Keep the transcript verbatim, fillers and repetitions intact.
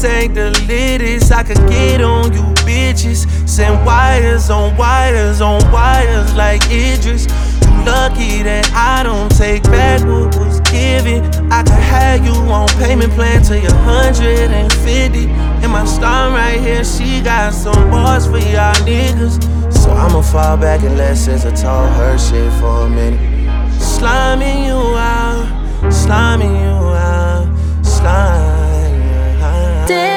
ain't the latest. I could get on you bitches. Send wires on wires on wires like Idris. You lucky that I don't take back what was given. I could have you on payment plan till you're one hundred fifty. And my star right here, she got some bars for y'all niggas. So I'ma fall back and let SZA talk her shit for a minute. Sliming you out, sliming you out, sliming you out.